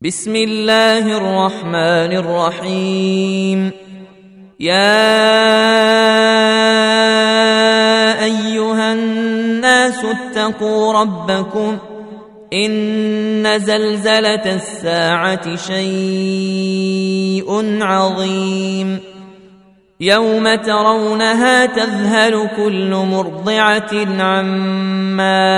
بسم الله الرحمن الرحيم. يا أيها الناس اتقوا ربكم إن زلزلة الساعة شيء عظيم يوم ترونها تذهل كل مرضعة عما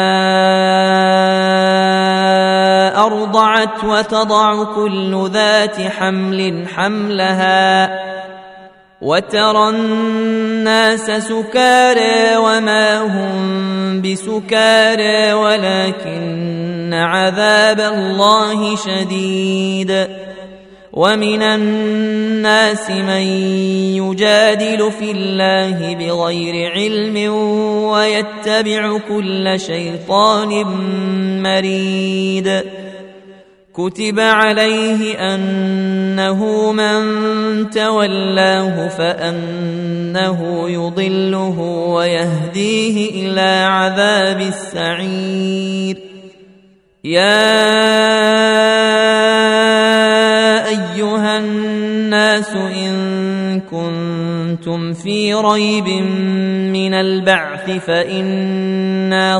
أرضعت وتضع كل ذات حمل حملها وترى الناس سكارى وما هم بسكارى ولكن عذاب الله شديد. ومن الناس من يجادل في الله بغير علم ويتبع كل شيطان مريد. كتب عليه أنه من تولاه فأنه يضله ويهديه إلى عذاب السعير. يا أيها الناس إن كنتم في ريب من البعث فإنا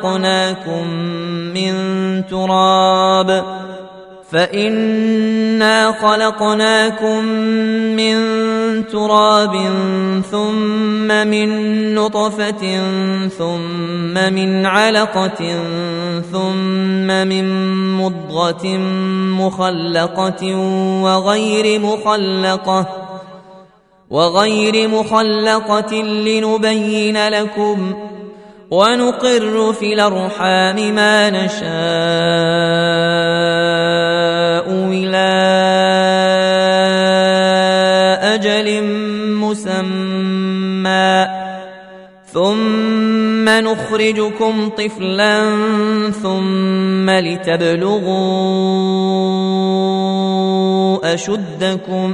خلقناكم من تراب ثم من نطفة ثم من علقة ثم من مضغة مخلقة وغير مخلقة لنبين لكم ونقر في الأرحام ما نشاء إلى أجل مسمى ثم نخرجكم طفلا ثم لتبلغوا أشدكم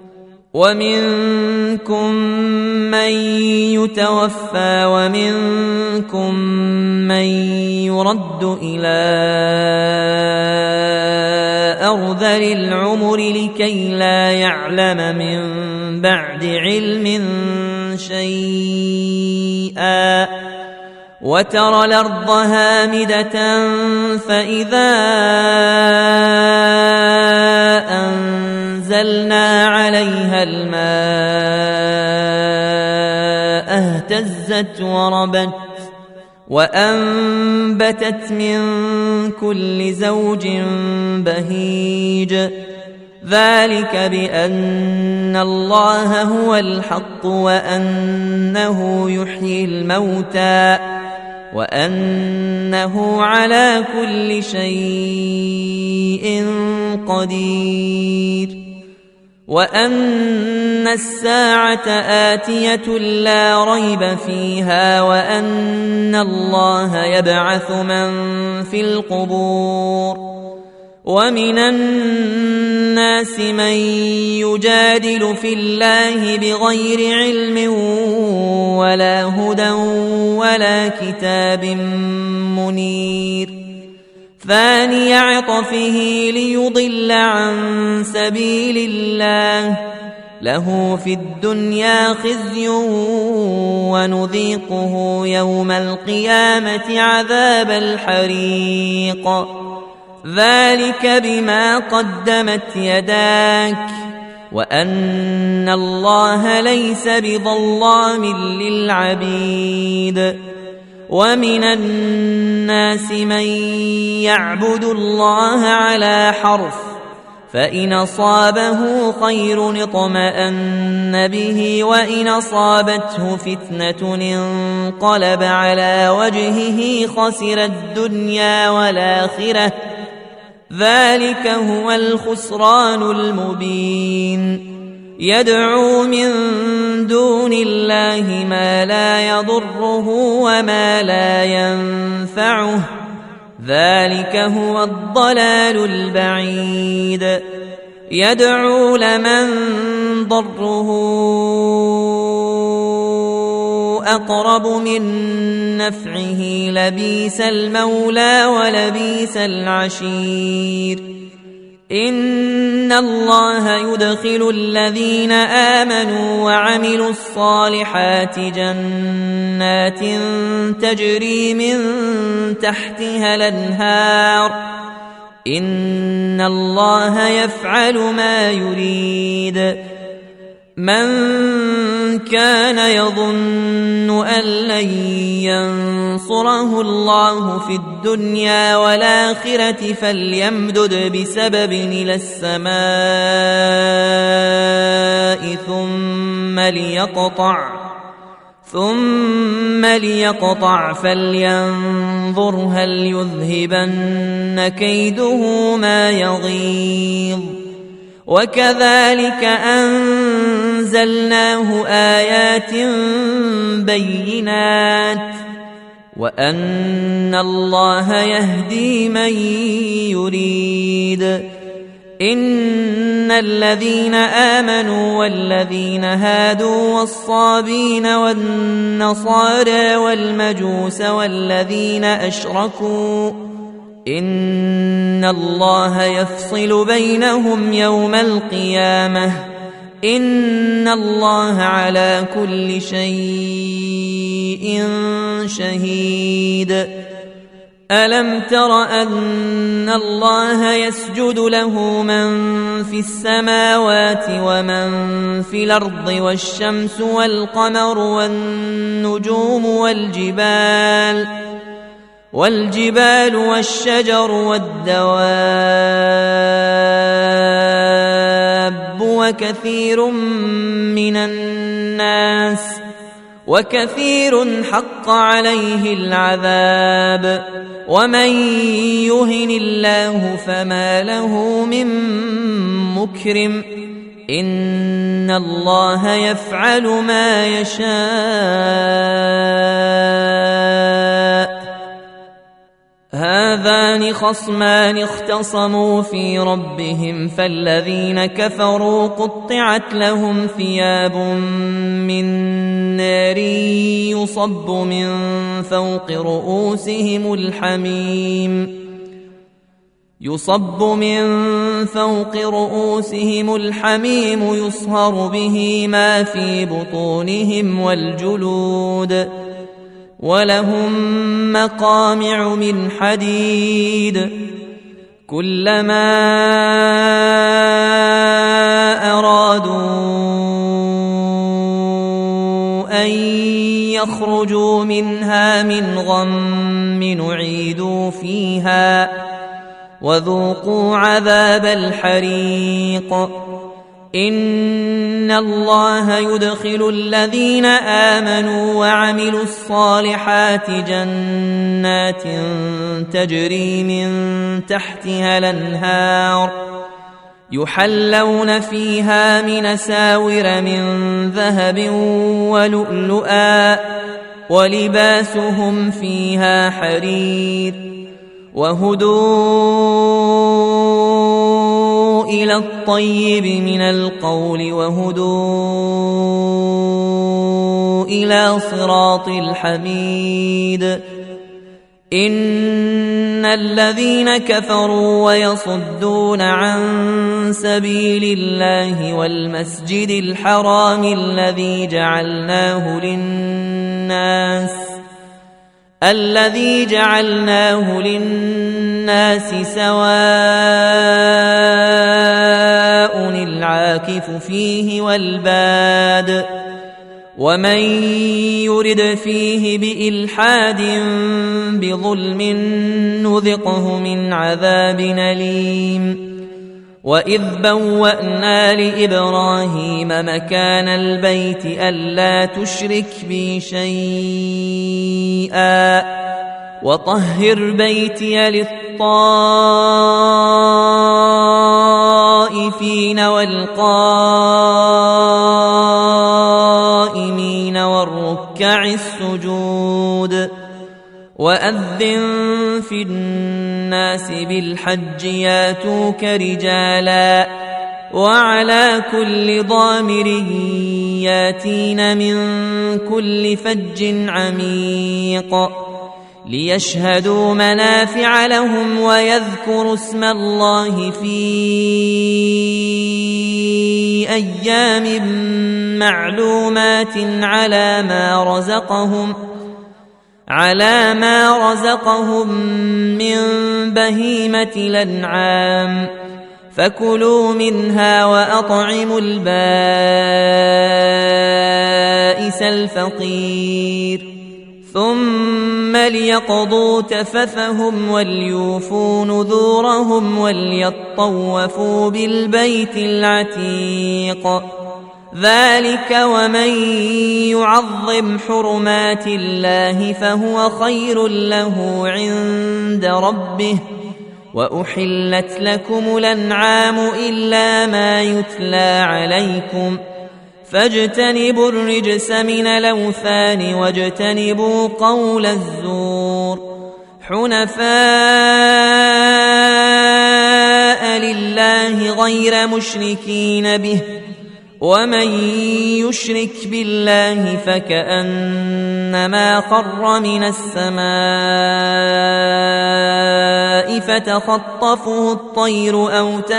ومنكم من يتوفى ومنكم من يرد إلى أرذل العمر لكي لا يعلم من بعد علم شيئا. وترى الأرض هامدة فإذا أنزلنا عليها الماء اهتزت وربت وأنبتت من كل زوج بهيج. ذلك بأن الله هو الحق وأنه يحيي الموتى وأنه على كل شيء قدير وأن الساعة آتية لا ريب فيها وأن الله يبعث من في القبور. ومن الناس من يجادل في الله بغير علم ولا هدى ولا كتاب منير. ثاني عطفه ليضل عن سبيل الله له في الدنيا خزي ونذيقه يوم القيامة عذاب الحريق. ذلك بما قدمت يداك وأن الله ليس بظلام للعبيد. ومن الناس من يعبد الله على حرف فإن أصابه خير اطمأن به وإن أصابته فتنة انقلب على وجهه خسر الدنيا والآخرة. ذلك هو الخسران المبين. يدعو من دون الله ما لا يضره وما لا ينفعه ذلك هو الضلال البعيد. يدعو لمن ضره أقرب من نفعه لبيس المولى ولبيس العشير. إن الله يدخل الذين آمنوا وعملوا الصالحات جنات تجري من تحتها الأنهار إن الله يفعل ما يريد. من كان يظن أن لن ينصره الله في الدنيا والآخرة فليمدد بسبب إلى السماء ثم ليقطع فلينظر هل يذهبن كيده ما يغيظ. وكذلك أنزلناه آيات بينات وأن الله يهدي من يريد. إن الذين آمنوا والذين هادوا والصابين والنصارى والمجوس والذين أشركوا إن الله يفصل بينهم يوم القيامة إن الله على كل شيء شهيد. ألم تر أن الله يسجد له من في السماوات ومن في الأرض والشمس والقمر والنجوم والجبال والشجر والدواب وكثير حق عليه العذاب ومن يهن الله فما له من مكرم إن الله يفعل ما يشاء. هذان خصمان اختصموا في ربهم فالذين كفروا قطعت لهم ثياب من نار يصب من فوق رؤوسهم الحميم يصهر به ما في بطونهم والجلود ولهم مقامع من حديد كلما أرادوا أن يخرجوا منها من غم نعيدوا فيها وذوقوا عذاب الحريق. إن الله يدخل الذين آمنوا وعملوا الصالحات جنات تجري من تحتها الأنهار يحلون فيها من أساور من ذهب ولؤلؤا ولباسهم فيها حرير وهدوا إلى الطيب من القول وهدوا إلى صراط الحميد. إن الذين كفروا ويصدون عن سبيل الله والمسجد الحرام الذي جعلناه للناس سواء العاكف فيه والباد ومن يرد فيه بإلحاد بظلم نذقه من عذاب أليم. وإذ بوأنا لإبراهيم مكان البيت ألا تشرك بي شيئا وطهر بيتي للطائفين والقائمين والركع السجود. وأذن في الناس بالحج ياتوك رجالا وعلى كل ضامر ياتين من كل فج عميق ليشهدوا منافع لهم ويذكروا اسم الله في أيام معلومات على ما رزقهم من بهيمة الأنعام فكلوا منها وأطعموا البائس الفقير ثم ليقضوا تفثهم وليوفوا نذورهم وليطوفوا بالبيت العتيق ذلك ومن يعظم حرمات الله فهو خير له عند ربه وأحلت لكم الأنعام إلا ما يتلى عليكم فاجتنبوا الرجس من الأوثان واجتنبوا قول الزور حنفاء لله غير مشركين به ومن يشرك بالله فكأنما خر من السماء فتخطفه الطير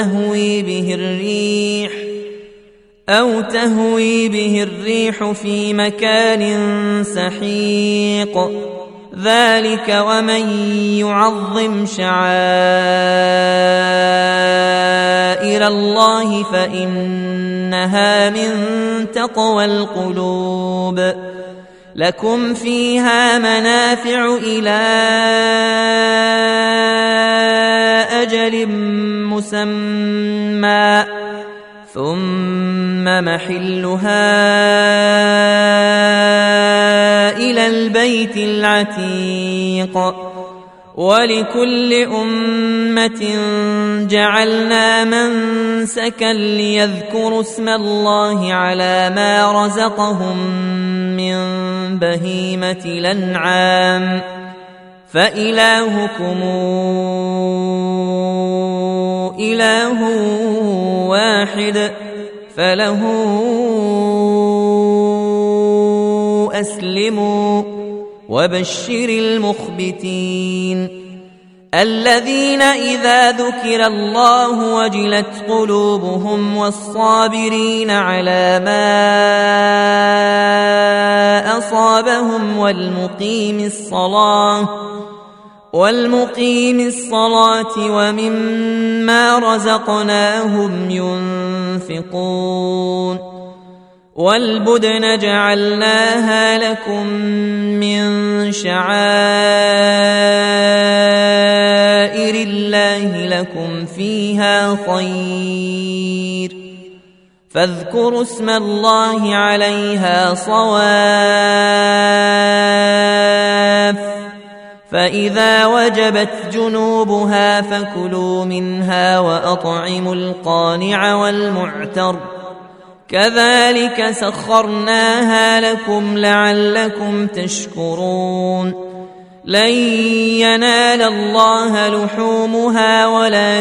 أو تهوي به الريح في مكان سحيق ذلك ومن يعظم شعائر الله فإنها من تقوى القلوب لكم فيها منافع إلى أجل مسمى ثم محلها إلى البيت العتيق ولكل أمة جعلنا منسكا ليذكروا اسم الله على ما رزقهم من بهيمة الأنعام فإلهكم إله واحد فله أسلموا وبشر المخبتين الذين إذا ذكر الله وجلت قلوبهم والصابرين على ما أصابهم والمقيم الصلاة ومما رزقناهم ينفقون والبدن جعلناها لكم من شعائر الله لكم فيها خير فاذكروا اسم الله عليها صواف فإذا وجبت جنوبها فكلوا منها وأطعموا القانع والمعتر كذلك سخرناها لكم لعلكم تشكرون لن ينال الله لحومها ولا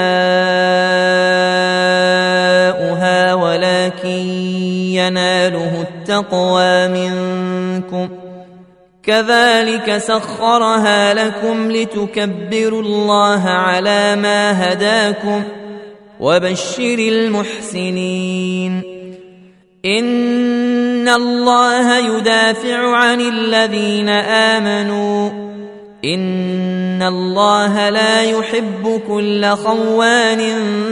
دماؤها ولكن يناله التقوى منكم كذلك سخرها لكم لتكبروا الله على ما هداكم وبشر المحسنين إن الله يدافع عن الذين آمنوا إن الله لا يحب كل خوان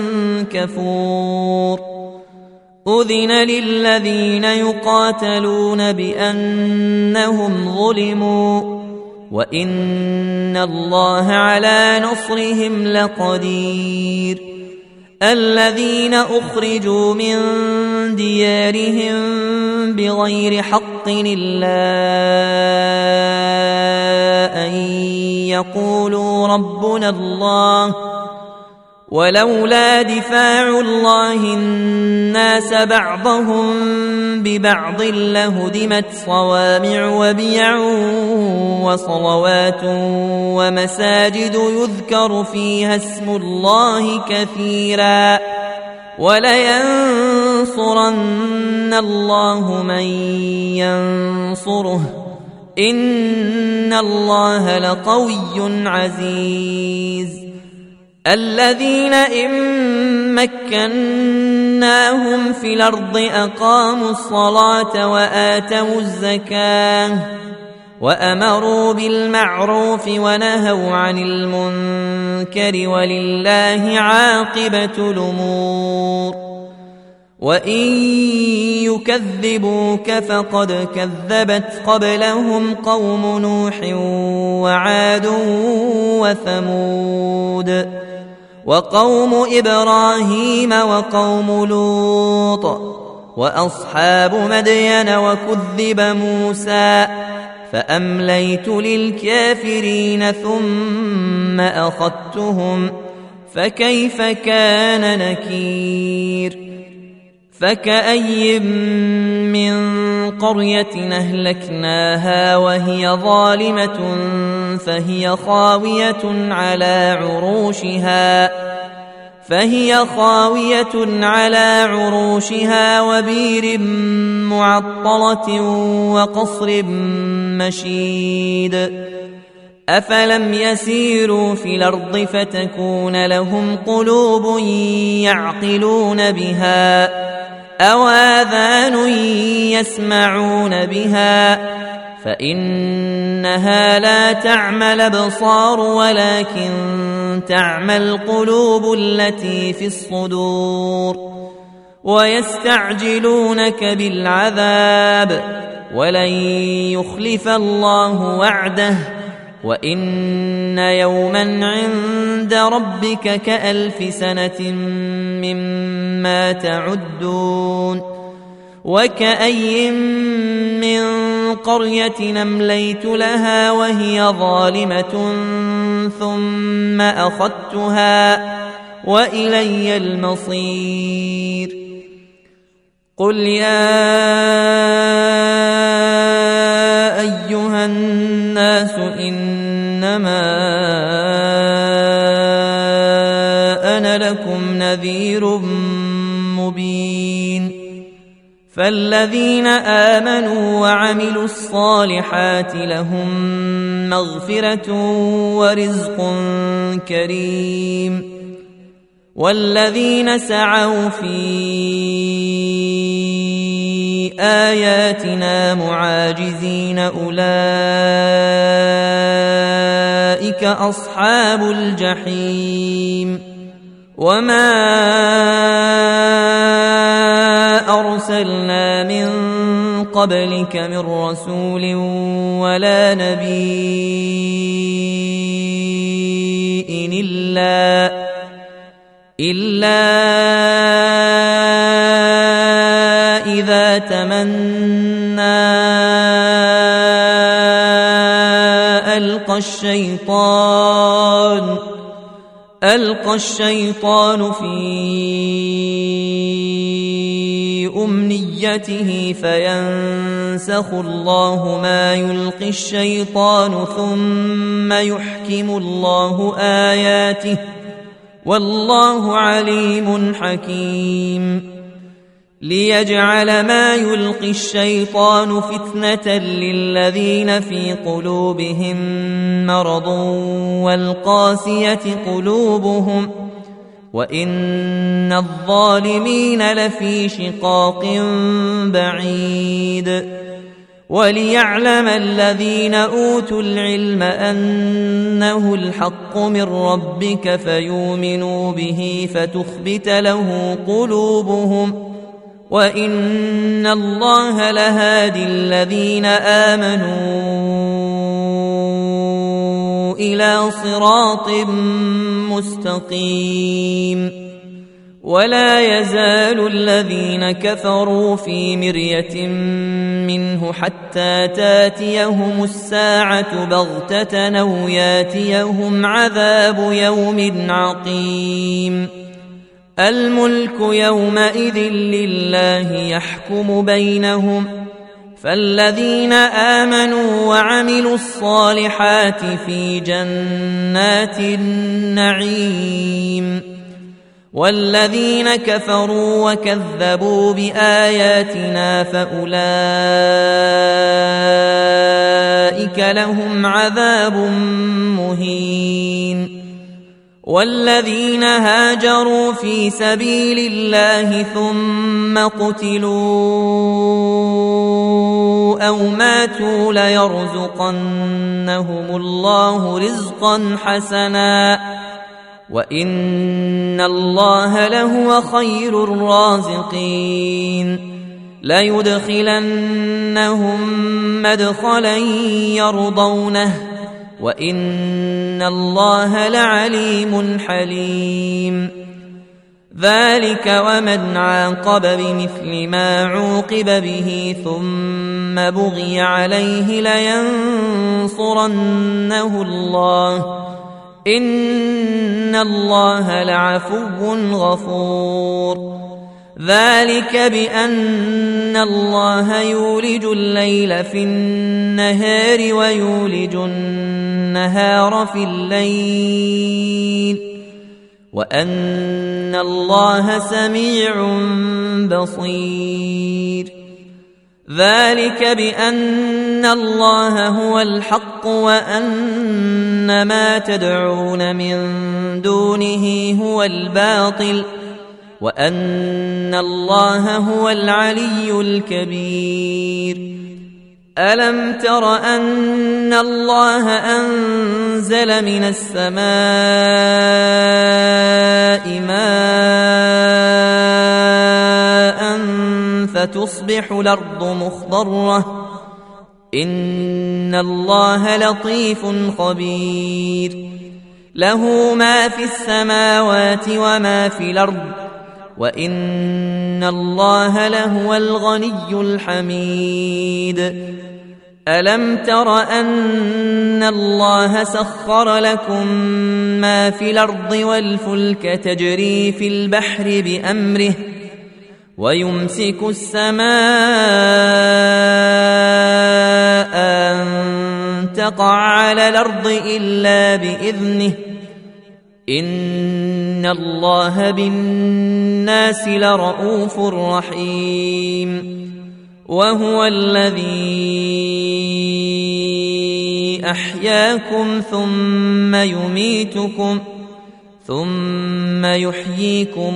كفور أذن للذين يقاتلون بأنهم ظلموا وإن الله على نصرهم لقدير الذين أخرجوا من ديارهم بغير حق إلا أن يقولوا ربنا الله ولولا دفاع الله الناس بعضهم ببعض لهدمت صوامع وبيع وصلوات ومساجد يذكر فيها اسم الله كثيرا ولينصرن الله من ينصره إن الله لقوي عزيز الذين إن مكناهم في الأرض أقاموا الصلاة وآتوا الزكاة وأمروا بالمعروف ونهوا عن المنكر ولله عاقبة الأمور وإن يكذبوك فقد كذبت قبلهم قوم نوح وعاد وثمود وقوم إبراهيم وقوم لوط وأصحاب مدين وكذب موسى فأمليت للكافرين ثم أخذتهم فكيف كان نكير فكأي من قرية أهلكناها وهي ظالمة فهي خاوية على عروشها وبير معطلة وقصر مشيد أفلم يسيروا في الأرض فتكون لهم قلوب يعقلون بها أو آذان يسمعون بها فإنها لا تعمى الأبصار ولكن تعمى القلوب التي في الصدور ويستعجلونك بالعذاب ولن يخلف الله وعده وإن يوما عند ربك كألف سنة مما تعدون وكأي من قرية أمليت لها وهي ظالمة ثم أخذتها وإلي المصير قل يا أيها الناس إنما أنا لكم نذير مبين فالذين آمنوا وعملوا الصالحات لهم مغفرة ورزق كريم والذين سعوا في آياتنا معاجزين أولئك أصحاب الجحيم وما أرسلنا من قبلك من رسول ولا نبي إلا إذا تمنى ألقى الشيطان في أمنيته فينسخ الله ما يلقي الشيطان ثم يحكم الله آياته والله عليم حكيم ليجعل ما يلقي الشيطان فتنة للذين في قلوبهم مرض والقاسية قلوبهم وإن الظالمين لفي شقاق بعيد وليعلم الذين أوتوا العلم أنه الحق من ربك فيؤمنوا به فتخبت له قلوبهم وإن الله لهادي الذين آمنوا إلى صراط مستقيم ولا يزال الذين كفروا في مرية منه حتى تاتيهم الساعة بغتة أو ياتيهم عذاب يوم عقيم الملك يومئذ لله يحكم بينهم فالذين آمنوا وعملوا الصالحات في جنات النعيم والذين كفروا وكذبوا بآياتنا فأولئك أولئك لهم عذاب مهين. والذين هاجروا في سبيل الله ثم قتلوا أو ماتوا ليرزقنهم الله رزقا حسنا وإن الله لهو خير الرازقين. ليدخلنهم مدخلا يرضونه وإن الله لعليم حليم. ذلك ومن عاقب بمثل ما عوقب به ثم بغي عليه لينصرنه الله إن الله لعفو غفور. ذلك بأن الله يولج الليل في النهار ويولج النهار في الليل وأن الله سميع بصير. ذلك بأن الله هو الحق وأن ما تدعون من دونه هو الباطل وأن الله هو العلي الكبير. ألم تر أن الله أنزل من السماء ماء فتصبح الأرض مخضرة إن الله لطيف خبير. له ما في السماوات وما في الأرض وإن الله لهو الغني الحميد. ألم تر أن الله سخر لكم ما في الأرض والفلك تجري في البحر بأمره ويمسك السماء أن تقع على الأرض إلا بإذنه إن الله بالناس لرؤوف رحيم. وهو الذي أحياكم ثم يميتكم ثم يحييكم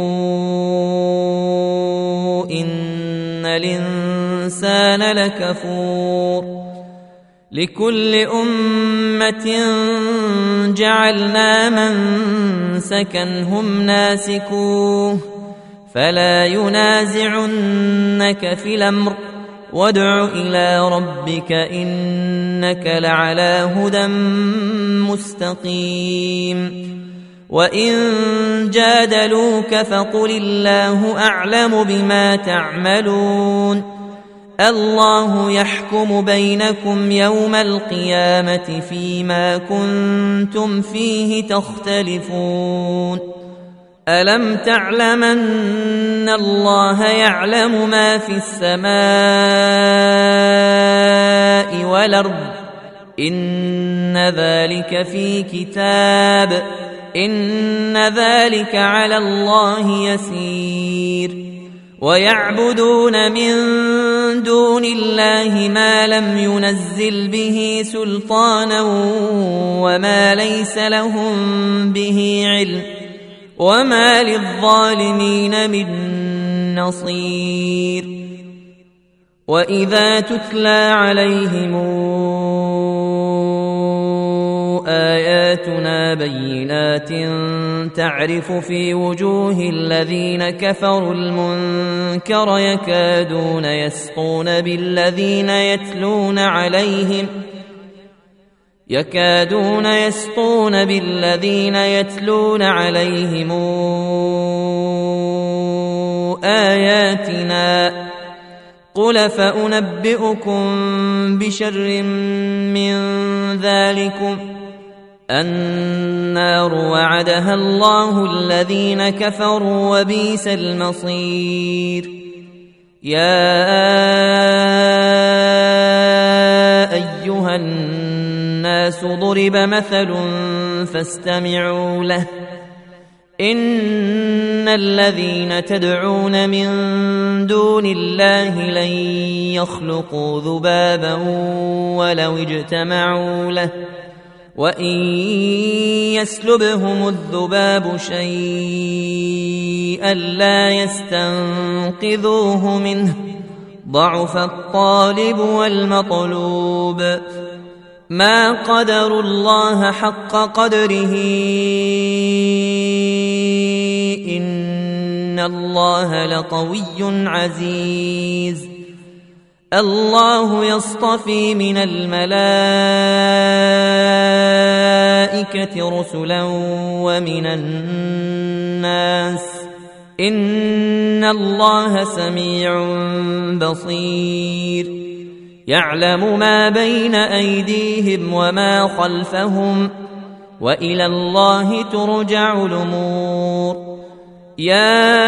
إن الإنسان لكفور. لكل أمة جعلنا منسكا هم ناسكوه فلا ينازعنك في الأمر وادع إلى ربك إنك لعلى هدى مستقيم. وإن جادلوك فقل الله أعلم بما تعملون. الله يحكم بينكم يوم القيامة فيما كنتم فيه تختلفون. ألم تعلم أن الله يعلم ما في السماء والأرض إن ذلك في كتاب إن ذلك على الله يسير. ويعبدون من دون الله ما لم ينزل به سلطانا وما ليس لهم به علم وما للظالمين من نصير. وإذا تتلى عليهم آياتنا بينات تعرف في وجوه الذين كفروا المنكر يكادون يسقون بالذين يتلون عليهم آياتنا قل فأنبئكم بشر من ذلكم النار وعدها الله الذين كفروا وبئس المصير. يا أيها الناس ضرب مثل فاستمعوا له إن الذين تدعون من دون الله لن يخلقوا ذبابا ولو اجتمعوا له وإن يسلبهم الذباب شيئا لا يستنقذوه منه ضعف الطالب والمطلوب ما قدروا الله حق قدره إن الله لقوي عزيز الله يصطفي من الملائكة رسلا ومن الناس إن الله سميع بصير يعلم ما بين أيديهم وما خلفهم وإلى الله ترجع الأمور يا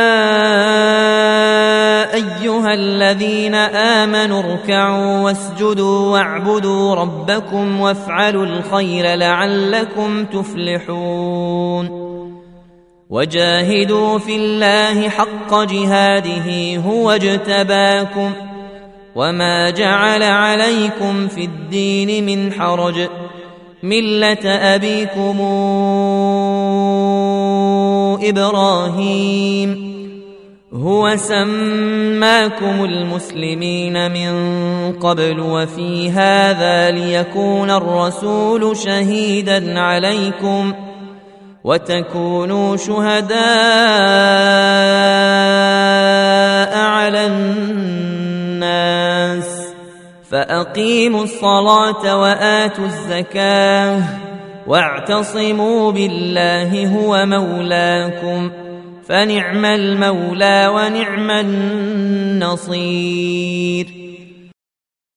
أيها الذين آمنوا اركعوا واسجدوا واعبدوا ربكم وافعلوا الخير لعلكم تفلحون وجاهدوا في الله حق جهاده هو اجتباكم وما جعل عليكم في الدين من حرج ملة أبيكم إبراهيم هو سماكم المسلمين من قبل وفي هذا ليكون الرسول شهيدا عليكم وتكونوا شهداء على الناس فأقيموا الصلاة وآتوا الزكاة واعتصموا بالله هو مولاكم فنعم المولى ونعم النصير